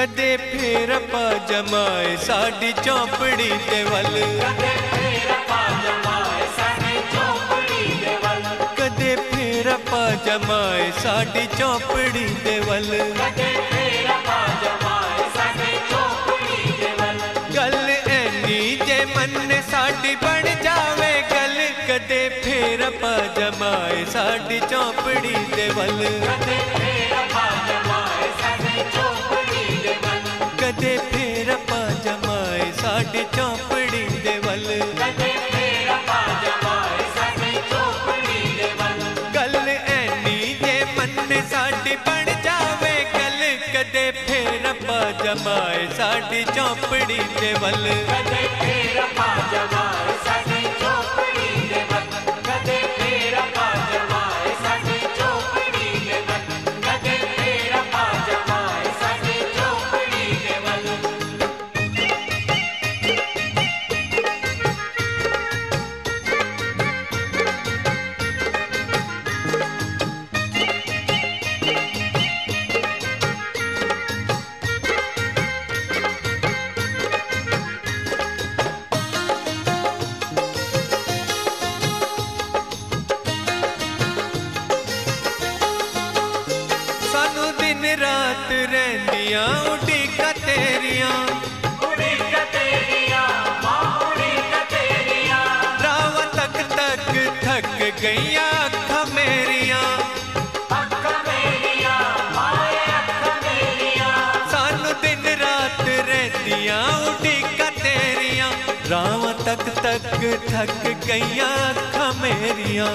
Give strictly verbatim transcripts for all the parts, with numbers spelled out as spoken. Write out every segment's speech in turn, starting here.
कदे फेर पा जमाए साडी चौपड़ी दे वल, कदे फेर पा जमाए साडी चौपड़ी दे वल, कदे फेर पा जमाए साडी चौपड़ी दे वल, कदे फेर पा जमाए साडी चौपड़ी दे वल। गल ऐनी जे मन साडी बन जावे गल, कदे फेर पा जमाए साडी चौपड़ी दे वल, कदे फेर पा जमाए साडी चौपड़ी दे वल, कदे फेर पा जमाए साडी चौपड़ी दे वल, कदे फेर पा जमाए साडी चौपड़ी दे वल। गल ऐनी जे मन साडी बन जावे गल, कदे फेर पा जमाए साडी चौपड़ी दे वल, कदे फेर पा जमाए साडी चौपड़ी दे वल, कदे फेर पा जमाए साडी चौपड़ी दे वल, कदे फेर पा जमाए साडी चौपड़ी दे वल। सानू दिन रात रहंदियां उड़ीका तेरियां, उड़ीका तेरियां मां उड़ीका तेरियां, राव तक तक थक गईयां अखां मेरियां, अखां मेरियां माए अखां मेरियां। सानू दिन रात रहंदियां उड़ीका तेरियां, राव तक तक थक गईयां अखां मेरियां।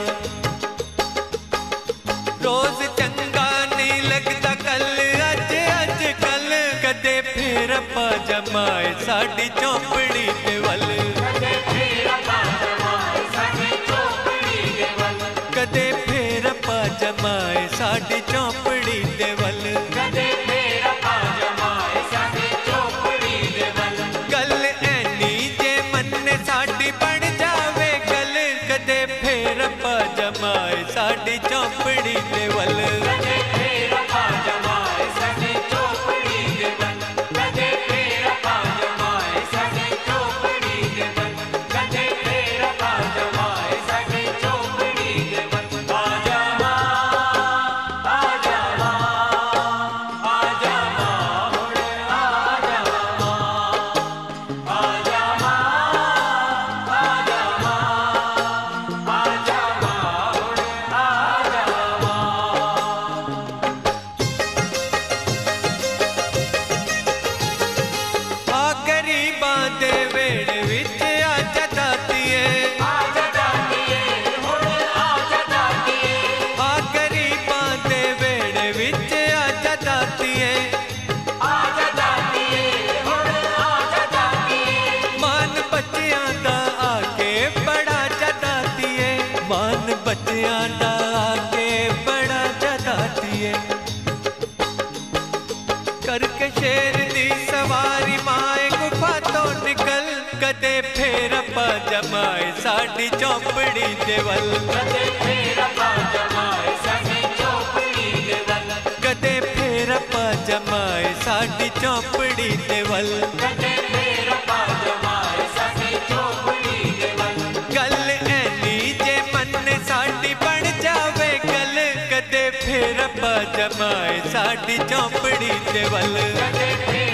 रोज चंगा नहीं लगता कल अज अज कल, कदे फेर पा जमाए साडी चौपड़ी दे वल, कदे फेर पा जमाए साडी चौपड़ी दे वल, कदे फेर पा जमाए साडी चौपड़ी दे वल, कदे फेर पा जमाए साडी चौपड़ी दे वल। गल ऐनी जे मन साडी बन जावे गल, कदे फेर पा जमाए साडी चौपड़ी दे वल, कदे फेर पा जमाए साडी चौपड़ी दे वल, कदे फेर पा जमाए साडी चौपड़ी दे वल, कदे फेर पा जमाए साडी चौपड़ी दे वल। आजा मां आजा मां आजा मां हुण आजा मां, आजा मां आजा मां आजा मां हुण आजा मां। आ गरीबां दे वेड़े विच आजा दातिए, आजा दातिए हुण आजा दातिए, आ गरीबां दे वेड़े विच आजा दातिए, आजा दातिए हुण आजा दातिए। मान बच्चियां दा आके बड़ा जा दातिए, मान बच्चियां दा आके बड़ा जा दातिए। करके शेर दी सवारी माए गुफा तो निकल, कदे फेर पा जमाए साडी चौपड़ी दे वल, कदे फेर पा जमाए साडी चौपड़ी दे वल, कदे फेर पा जमाए साडी चौपड़ी दे वल, कदे फेर पा जमाए साडी चौपड़ी दे वल। गल ऐनी जे मन साडी बन जावे गल, कदे फेर पा जमाए साडी चौपड़ी दे वल, कदे फेर